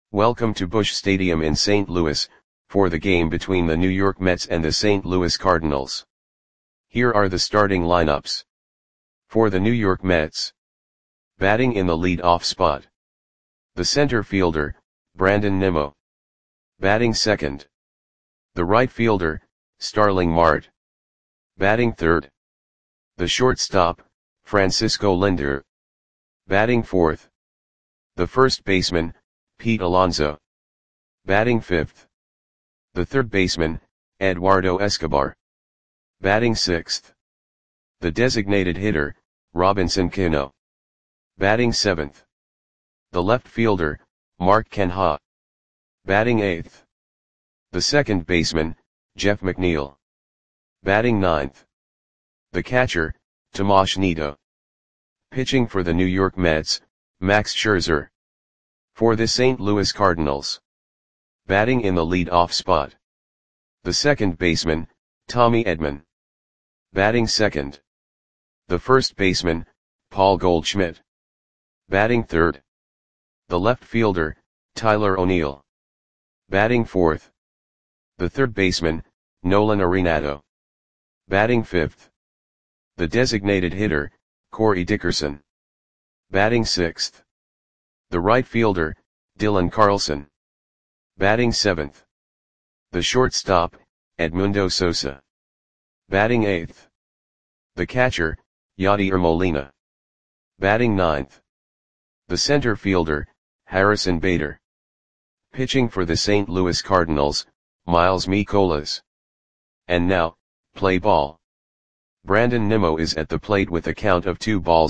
Welcome to Busch Stadium in St. Louis, for the game between the New York Mets and the St. Louis Cardinals. Here are the starting lineups. For the New York Mets. Batting in the lead-off spot. The center fielder, Brandon Nimmo. Batting second. The right fielder, Starling Marte. Batting third. The shortstop, Francisco Lindor. Batting fourth. The first baseman, Pete Alonso. Batting fifth. The third baseman, Eduardo Escobar. Batting sixth. The designated hitter, Robinson Cano. Batting seventh. The left fielder, Mark Canha. Batting eighth. The second baseman, Jeff McNeil. Batting ninth. The catcher, Tomas Nido. Pitching for the New York Mets, Max Scherzer. For the St. Louis Cardinals. Batting in the lead-off spot. The second baseman, Tommy Edman. Batting second. The first baseman, Paul Goldschmidt. Batting third. The left fielder, Tyler O'Neill. Batting fourth. The third baseman, Nolan Arenado. Batting fifth. The designated hitter, Corey Dickerson. Batting sixth. The right fielder, Dylan Carlson. Batting seventh. The shortstop, Edmundo Sosa. Batting eighth. The catcher, Yadier Molina. Batting ninth. The center fielder, Harrison Bader. Pitching for the St. Louis Cardinals, Miles Mikolas. And now, play ball. Brandon Nimmo is at the plate with a count of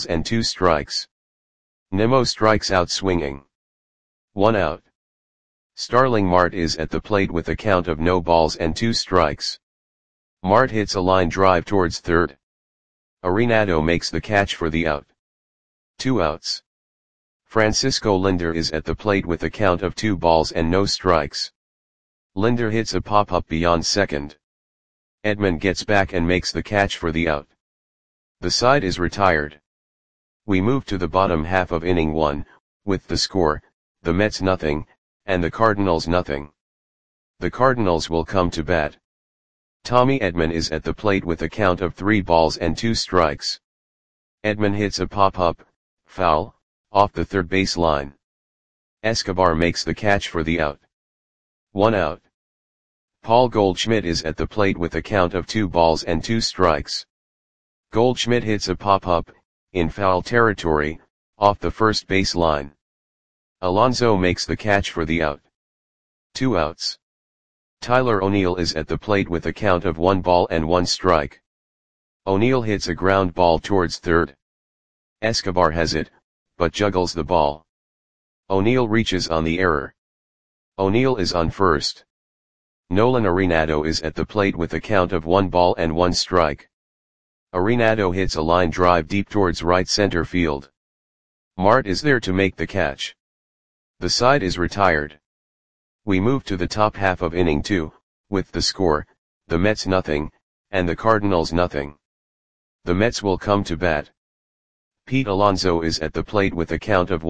2-2. Nimmo strikes out swinging. 1 out. Starling Marte is at the plate with a count of 0-2. Marte hits a line drive towards third. Arenado makes the catch for the out. 2 outs. Francisco Lindor is at the plate with a count of 2-0. Lindor hits a pop-up beyond second. Edman gets back and makes the catch for the out. The side is retired. We move to the bottom half of inning 1, with the score, the Mets nothing, and the Cardinals nothing. The Cardinals will come to bat. Tommy Edman is at the plate with a count of 3-2. Edman hits a pop-up, foul, off the third base line. Escobar makes the catch for the out. 1 out. Paul Goldschmidt is at the plate with a count of 2-2. Goldschmidt hits a pop-up, in foul territory, off the first base line. Alonso makes the catch for the out. 2 outs. Tyler O'Neill is at the plate with a count of 1-1. O'Neill hits a ground ball towards third. Escobar has it, but juggles the ball. O'Neill reaches on the error. O'Neill is on first. Nolan Arenado is at the plate with a count of 1-1. Arenado hits a line drive deep towards right center field. Marte is there to make the catch. The side is retired. We move to the top half of inning 2, with the score, the Mets nothing, and the Cardinals nothing. The Mets will come to bat. Pete Alonso is at the plate with a count of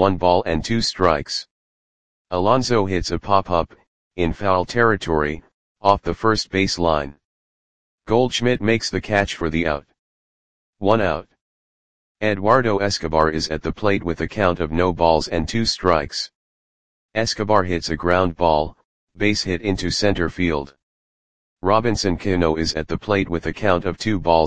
1-2. Alonso hits a pop-up, in foul territory, off the first base line. Goldschmidt makes the catch for the out. 1 out. Eduardo Escobar is at the plate with a count of 0-2. Escobar hits a ground ball, base hit into center field. Robinson Cano is at the plate with a count of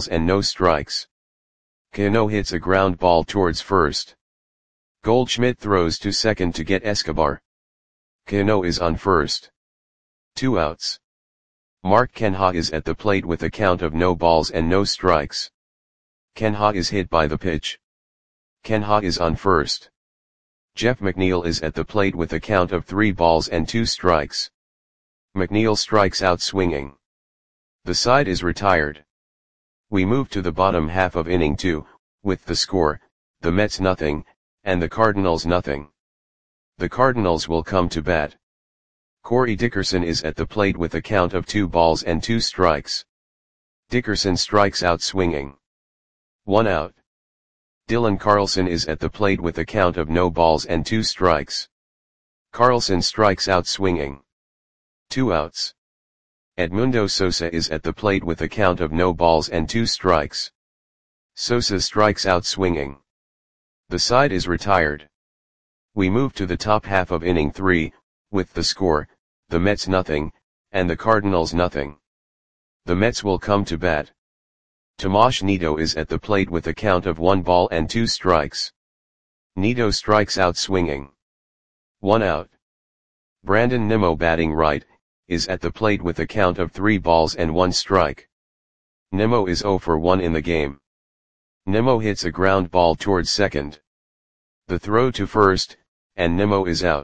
2-0. Cano hits a ground ball towards first. Goldschmidt throws to second to get Escobar. Cano is on first. 2 outs. Mark Canha is at the plate with a count of 0-0. Canha is hit by the pitch. Canha is on first. Jeff McNeil is at the plate with a count of 3-2. McNeil strikes out swinging. The side is retired. We move to the bottom half of inning 2, with the score, the Mets nothing, and the Cardinals nothing. The Cardinals will come to bat. Corey Dickerson is at the plate with a count of 2-2. Dickerson strikes out swinging. 1 out. Dylan Carlson is at the plate with a count of 0-2. Carlson strikes out swinging. 2 outs. Edmundo Sosa is at the plate with a count of no balls and 2 strikes. Sosa strikes out swinging. The side is retired. We move to the top half of inning 3, with the score, the Mets nothing, and the Cardinals nothing. The Mets will come to bat. Tomas Nido is at the plate with a count of 1 ball and 2 strikes. Nido strikes out swinging. 1 out. Brandon Nimmo batting right, is at the plate with a count of 3 balls and 1 strike. Nimmo is 0 for 1 in the game. Nimmo hits a ground ball towards second. The throw to first, and Nimmo is out.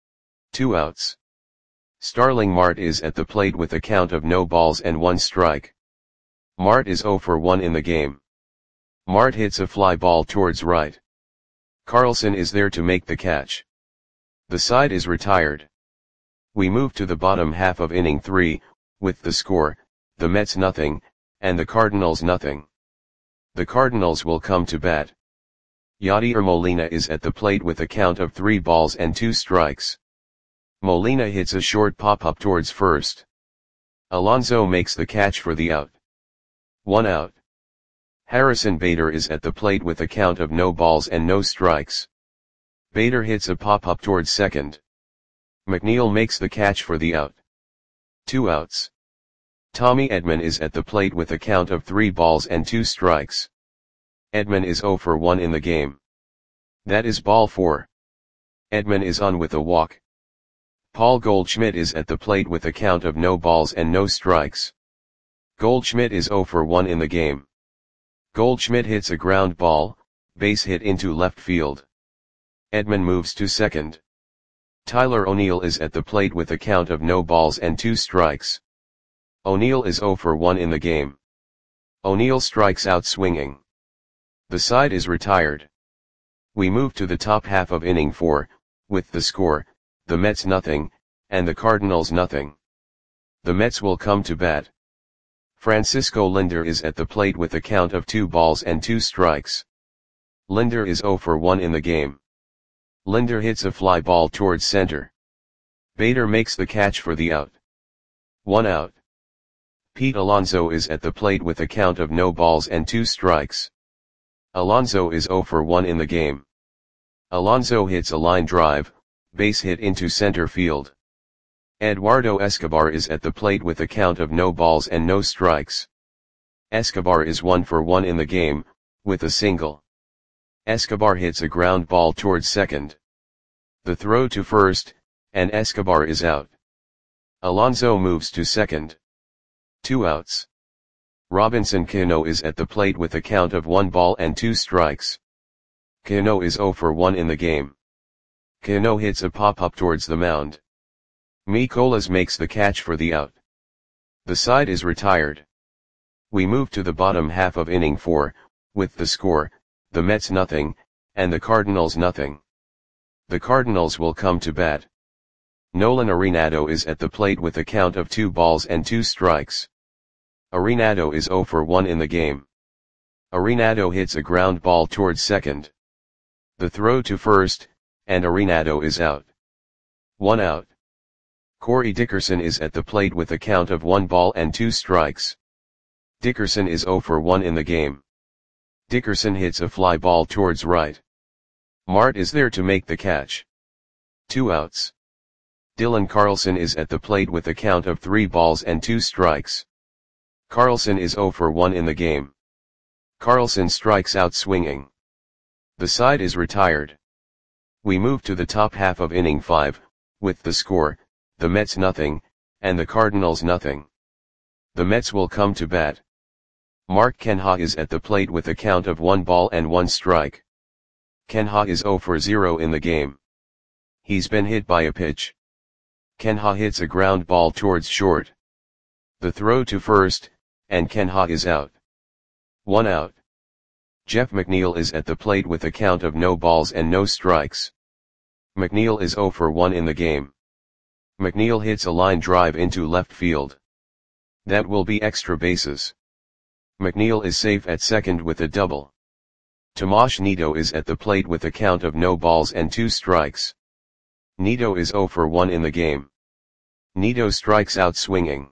2 outs. Starling Marte is at the plate with a count of no balls and 1 strike. Marte is 0 for 1 in the game. Marte hits a fly ball towards right. Carlson is there to make the catch. The side is retired. We move to the bottom half of inning 3, with the score, the Mets nothing, and the Cardinals nothing. The Cardinals will come to bat. Yadier Molina is at the plate with a count of 3 balls and 2 strikes. Molina hits a short pop-up towards first. Alonso makes the catch for the out. 1 out. Harrison Bader is at the plate with a count of no balls and no strikes. Bader hits a pop-up towards second. McNeil makes the catch for the out. 2 outs. Tommy Edman is at the plate with a count of 3 balls and 2 strikes. Edman is 0 for 1 in the game. That is ball 4. Edman is on with a walk. Paul Goldschmidt is at the plate with a count of no balls and no strikes. Goldschmidt is 0 for 1 in the game. Goldschmidt hits a ground ball, base hit into left field. Edman moves to second. Tyler O'Neill is at the plate with a count of no balls and 2 strikes. O'Neill is 0 for 1 in the game. O'Neill strikes out swinging. The side is retired. We move to the top half of inning 4, with the score, the Mets nothing, and the Cardinals nothing. The Mets will come to bat. Francisco Lindor is at the plate with a count of 2 balls and 2 strikes. Lindor is 0 for 1 in the game. Lindor hits a fly ball towards center. Bader makes the catch for the out. 1 out. Pete Alonso is at the plate with a count of no balls and 2 strikes. Alonso is 0 for 1 in the game. Alonso hits a line drive, base hit into center field. Eduardo Escobar is at the plate with a count of no balls and no strikes. Escobar is 1 for 1 in the game, with a single. Escobar hits a ground ball towards second. The throw to first, and Escobar is out. Alonso moves to second. 2 outs. Robinson Cano is at the plate with a count of 1 ball and 2 strikes. Cano is 0 for 1 in the game. Cano hits a pop-up towards the mound. Mikolas makes the catch for the out. The side is retired. We move to the bottom half of inning 4, with the score, the Mets nothing, and the Cardinals nothing. The Cardinals will come to bat. Nolan Arenado is at the plate with a count of 2 balls and 2 strikes. Arenado is 0 for 1 in the game. Arenado hits a ground ball towards second. The throw to first, and Arenado is out. 1 out. Corey Dickerson is at the plate with a count of 1 ball and 2 strikes. Dickerson is 0 for 1 in the game. Dickerson hits a fly ball towards right. Marte is there to make the catch. 2 outs. Dylan Carlson is at the plate with a count of 3 balls and 2 strikes. Carlson is 0 for 1 in the game. Carlson strikes out swinging. The side is retired. We move to the top half of inning 5, with the score, the Mets nothing, and the Cardinals nothing. The Mets will come to bat. Mark Canha is at the plate with a count of 1 ball and 1 strike. Canha is 0 for 0 in the game. He's been hit by a pitch. Canha hits a ground ball towards short. The throw to first, and Canha is out. 1 out. Jeff McNeil is at the plate with a count of no balls and no strikes. McNeil is 0 for 1 in the game. McNeil hits a line drive into left field. That will be extra bases. McNeil is safe at second with a double. Tomas Nido is at the plate with a count of no balls and 2 strikes. Nito is 0 for 1 in the game. Nito strikes out swinging.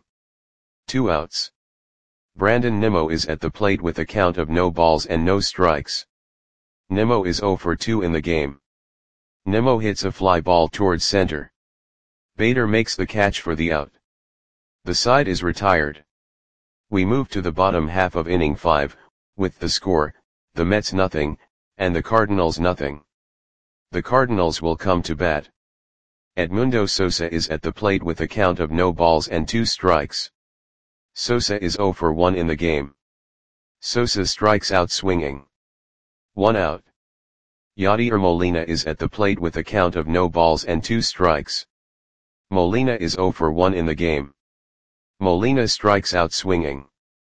2 outs. Brandon Nimmo is at the plate with a count of no balls and no strikes. Nimmo is 0 for 2 in the game. Nimmo hits a fly ball towards center. Bader makes the catch for the out. The side is retired. We move to the bottom half of inning 5, with the score, the Mets nothing, and the Cardinals nothing. The Cardinals will come to bat. Edmundo Sosa is at the plate with a count of no balls and 2 strikes. Sosa is 0 for 1 in the game. Sosa strikes out swinging. 1 out. Yadier Molina is at the plate with a count of no balls and 2 strikes. Molina is 0 for 1 in the game. Molina strikes out swinging.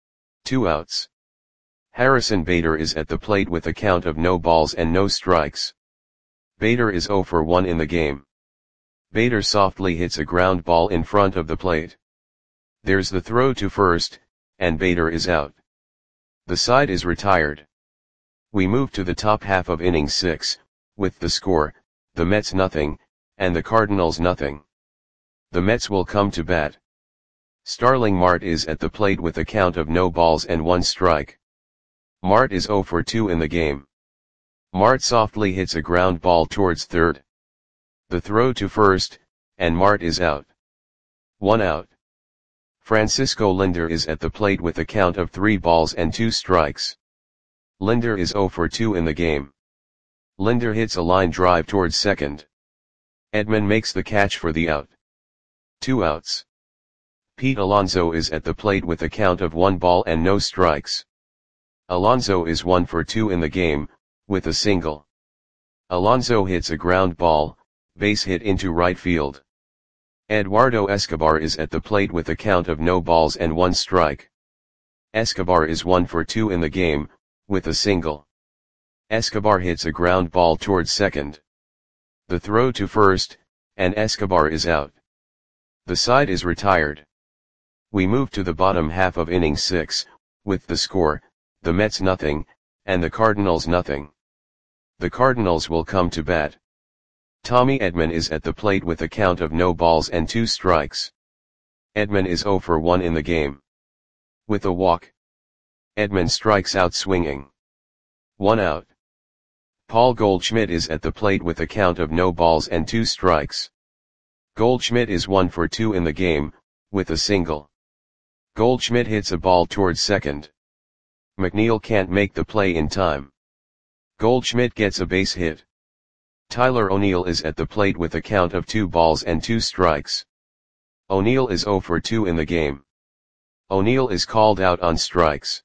2 outs. Harrison Bader is at the plate with a count of no balls and no strikes. Bader is 0 for 1 in the game. Bader softly hits a ground ball in front of the plate. There's the throw to first, and Bader is out. The side is retired. We move to the top half of inning 6, with the score, the Mets nothing, and the Cardinals nothing. The Mets will come to bat. Starling Marte is at the plate with a count of no balls and 1 strike. Marte is 0 for 2 in the game. Marte softly hits a ground ball towards third. The throw to first, and Marte is out. 1 out. Francisco Lindor is at the plate with a count of 3 balls and 2 strikes. Lindor is 0 for 2 in the game. Lindor hits a line drive towards second. Edman makes the catch for the out. 2 outs. Pete Alonso is at the plate with a count of 1 ball and no strikes. Alonso is 1 for 2 in the game, with a single. Alonso hits a ground ball, base hit into right field. Eduardo Escobar is at the plate with a count of no balls and 1 strike. Escobar is 1 for 2 in the game, with a single. Escobar hits a ground ball towards second. The throw to first, and Escobar is out. The side is retired. We move to the bottom half of inning 6, with the score, the Mets nothing, and the Cardinals nothing. The Cardinals will come to bat. Tommy Edman is at the plate with a count of no balls and 2 strikes. Edman is 0 for 1 in the game. With a walk. Edman strikes out swinging. 1 out. Paul Goldschmidt is at the plate with a count of no balls and 2 strikes. Goldschmidt is 1 for 2 in the game, with a single. Goldschmidt hits a ball towards second. McNeil can't make the play in time. Goldschmidt gets a base hit. Tyler O'Neill is at the plate with a count of 2 balls and 2 strikes. O'Neill is 0 for 2 in the game. O'Neill is called out on strikes.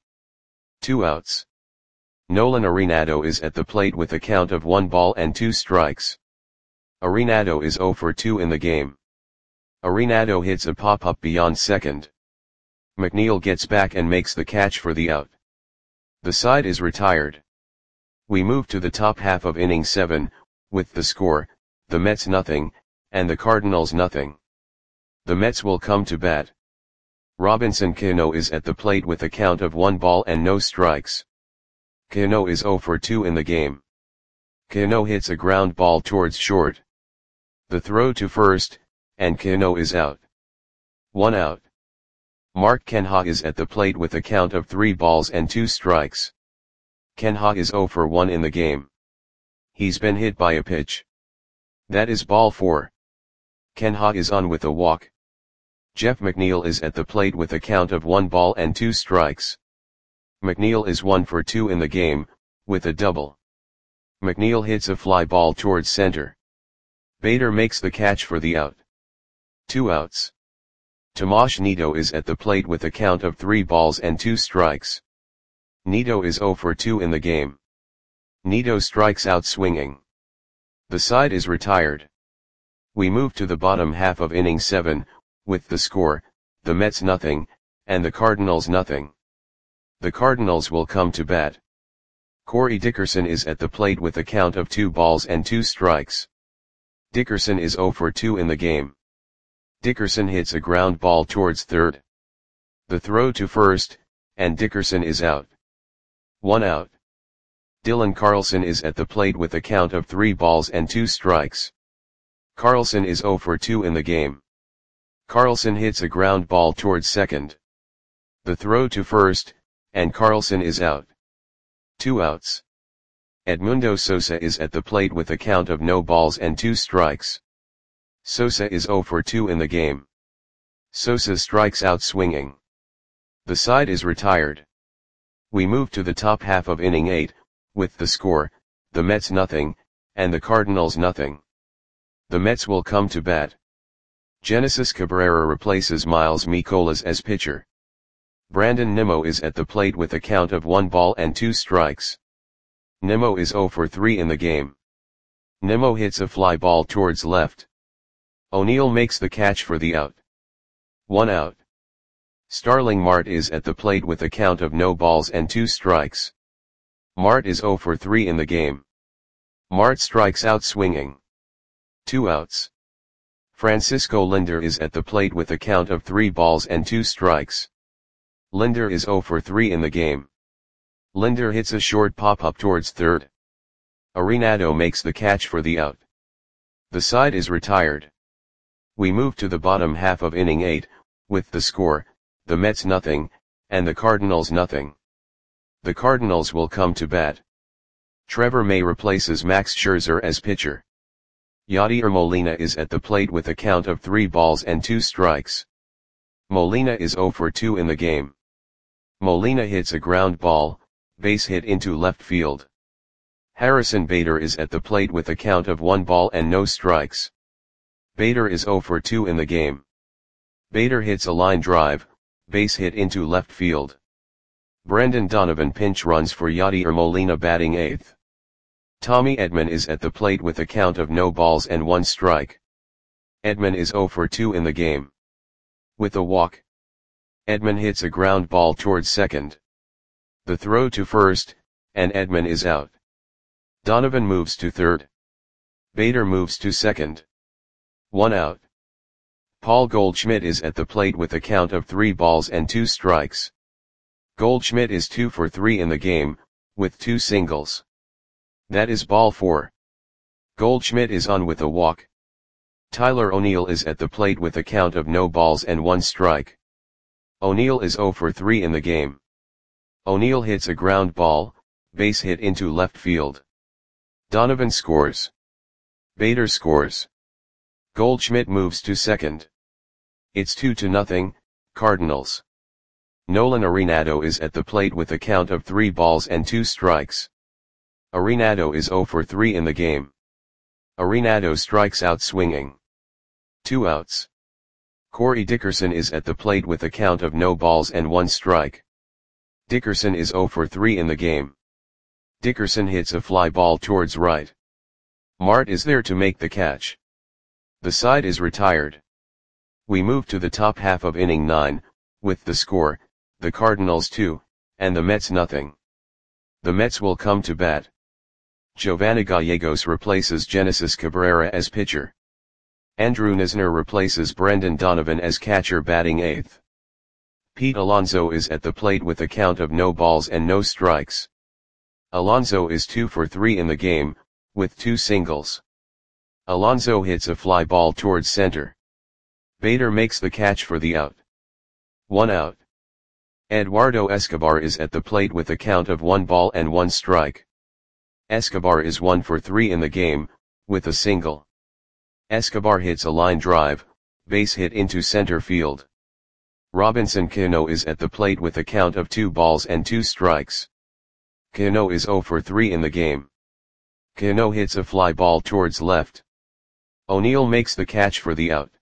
2 outs. Nolan Arenado is at the plate with a count of 1 ball and 2 strikes. Arenado is 0 for 2 in the game. Arenado hits a pop-up beyond second. McNeil gets back and makes the catch for the out. The side is retired. We move to the top half of inning 7, with the score, the Mets nothing, and the Cardinals nothing. The Mets will come to bat. Robinson Cano is at the plate with a count of 1 ball and no strikes. Cano is 0 for 2 in the game. Cano hits a ground ball towards short. The throw to first, and Cano is out. 1 out. Mark Canha is at the plate with a count of 3 balls and 2 strikes. Canha is 0 for 1 in the game. He's been hit by a pitch. That is ball 4. Canha is on with a walk. Jeff McNeil is at the plate with a count of 1 ball and 2 strikes. McNeil is 1 for 2 in the game, with a double. McNeil hits a fly ball towards center. Bader makes the catch for the out. 2 outs. Tomas Nido is at the plate with a count of 3 balls and 2 strikes. Nido is 0 for 2 in the game. Nido strikes out swinging. The side is retired. We move to the bottom half of inning 7, with the score, the Mets nothing, and the Cardinals nothing. The Cardinals will come to bat. Corey Dickerson is at the plate with a count of 2 balls and 2 strikes. Dickerson is 0 for 2 in the game. Dickerson hits a ground ball towards third. The throw to first, and Dickerson is out. 1 out. Dylan Carlson is at the plate with a count of 3 balls and 2 strikes. Carlson is 0 for 2 in the game. Carlson hits a ground ball towards second. The throw to first, and Carlson is out. 2 outs. Edmundo Sosa is at the plate with a count of no balls and 2 strikes. Sosa is 0 for 2 in the game. Sosa strikes out swinging. The side is retired. We move to the top half of inning 8, with the score, the Mets nothing, and the Cardinals nothing. The Mets will come to bat. Genesis Cabrera replaces Miles Mikolas as pitcher. Brandon Nimmo is at the plate with a count of 1 ball and 2 strikes. Nimmo is 0 for 3 in the game. Nimmo hits a fly ball towards left. O'Neill makes the catch for the out. 1 out. Starling Marte is at the plate with a count of no balls and 2 strikes. Marte is 0 for 3 in the game. Marte strikes out swinging. 2 outs. Francisco Lindor is at the plate with a count of 3 balls and 2 strikes. Lindor is 0 for 3 in the game. Lindor hits a short pop-up towards third. Arenado makes the catch for the out. The side is retired. We move to the bottom half of inning 8, with the score, the Mets nothing, and the Cardinals nothing. The Cardinals will come to bat. Trevor May replaces Max Scherzer as pitcher. Yadier Molina is at the plate with a count of 3 balls and 2 strikes. Molina is 0 for 2 in the game. Molina hits a ground ball, base hit into left field. Harrison Bader is at the plate with a count of 1 ball and no strikes. Bader is 0 for 2 in the game. Bader hits a line drive, base hit into left field. Brendan Donovan pinch runs for Yadier Molina batting 8th. Tommy Edman is at the plate with a count of no balls and 1 strike. Edman is 0 for 2 in the game. With a walk, Edman hits a ground ball towards second. The throw to first, and Edman is out. Donovan moves to third. Bader moves to second. 1 out. Paul Goldschmidt is at the plate with a count of 3 balls and 2 strikes. Goldschmidt is 2 for 3 in the game, with 2 singles. That is ball 4. Goldschmidt is on with a walk. Tyler O'Neill is at the plate with a count of no balls and 1 strike. O'Neill is 0 for 3 in the game. O'Neill hits a ground ball, base hit into left field. Donovan scores. Bader scores. Goldschmidt moves to second. It's 2-0, Cardinals. Nolan Arenado is at the plate with a count of 3 balls and 2 strikes. Arenado is 0 for 3 in the game. Arenado strikes out swinging. 2 outs. Corey Dickerson is at the plate with a count of no balls and 1 strike. Dickerson is 0 for 3 in the game. Dickerson hits a fly ball towards right. Marte is there to make the catch. The side is retired. We move to the top half of inning 9, with the score, the Cardinals 2, and the Mets nothing. The Mets will come to bat. Giovanni Gallegos replaces Genesis Cabrera as pitcher. Andrew Knizner replaces Brendan Donovan as catcher batting 8th. Pete Alonso is at the plate with a count of no balls and no strikes. Alonso is 2 for 3 in the game, with 2 singles. Alonso hits a fly ball towards center. Bader makes the catch for the out. 1 out. Eduardo Escobar is at the plate with a count of 1 ball and 1 strike. Escobar is 1 for 3 in the game, with a single. Escobar hits a line drive, base hit into center field. Robinson Cano is at the plate with a count of 2 balls and 2 strikes. Cano is 0 for 3 in the game. Cano hits a fly ball towards left. O'Neill makes the catch for the out.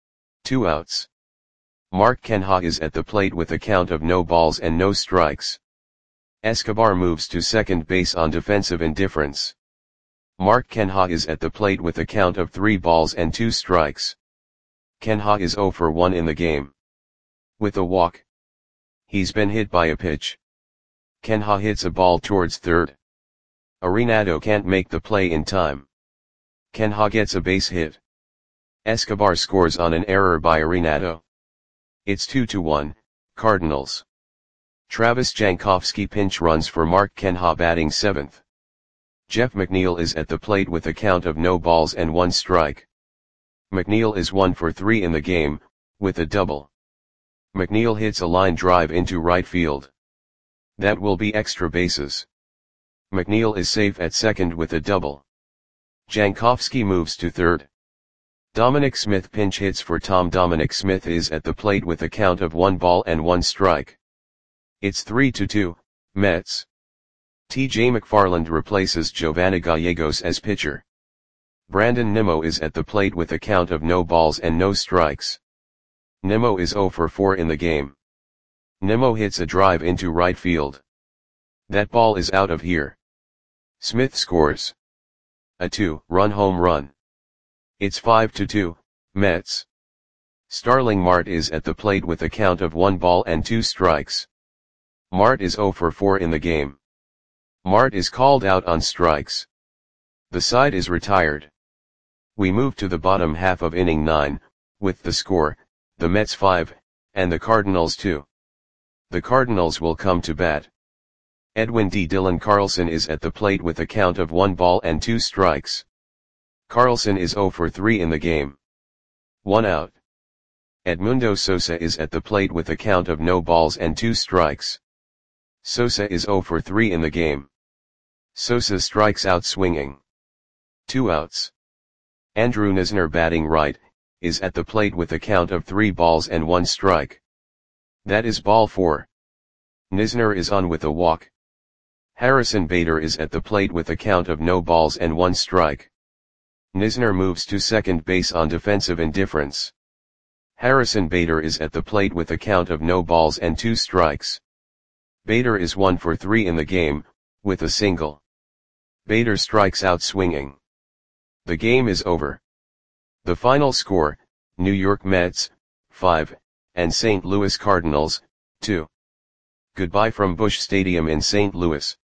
2 outs. Mark Canha is at the plate with a count of no balls and no strikes. Escobar moves to second base on defensive indifference. Mark Canha is at the plate with a count of 3 balls and 2 strikes. Canha is 0 for 1 in the game. With a walk. He's been hit by a pitch. Canha hits a ball towards third. Arenado can't make the play in time. Canha gets a base hit. Escobar scores on an error by Arenado. It's 2-1, Cardinals. Travis Jankowski pinch runs for Mark Canha batting 7th. Jeff McNeil is at the plate with a count of no balls and 1 strike. McNeil is 1 for 3 in the game, with a double. McNeil hits a line drive into right field. That will be extra bases. McNeil is safe at second with a double. Jankowski moves to third. Dominic Smith pinch hits for Tom. Dominic Smith is at the plate with a count of 1 ball and 1 strike. It's 3-2, Mets. T.J. McFarland replaces Giovanni Gallegos as pitcher. Brandon Nimmo is at the plate with a count of no balls and no strikes. Nimmo is 0 for 4 in the game. Nimmo hits a drive into right field. That ball is out of here. Smith scores a 2-run home run. It's 5-2, Mets. Starling Marte is at the plate with a count of 1 ball and 2 strikes. Marte is 0 for 4 in the game. Marte is called out on strikes. The side is retired. We move to the bottom half of inning 9, with the score, the Mets 5, and the Cardinals 2. The Cardinals will come to bat. Edwin D. Dylan Carlson is at the plate with a count of 1 ball and 2 strikes. Carlson is 0 for 3 in the game. 1 out. Edmundo Sosa is at the plate with a count of no balls and 2 strikes. Sosa is 0 for 3 in the game. Sosa strikes out swinging. 2 outs. Andrew Knizner, batting right, is at the plate with a count of 3 balls and 1 strike. That is ball 4. Knizner is on with a walk. Harrison Bader is at the plate with a count of no balls and 1 strike. Knizner moves to second base on defensive indifference. Harrison Bader is at the plate with a count of no balls and 2 strikes. Bader is 1 for 3 in the game, with a single. Bader strikes out swinging. The game is over. The final score, New York Mets, 5, and St. Louis Cardinals, 2. Goodbye from Busch Stadium in St. Louis.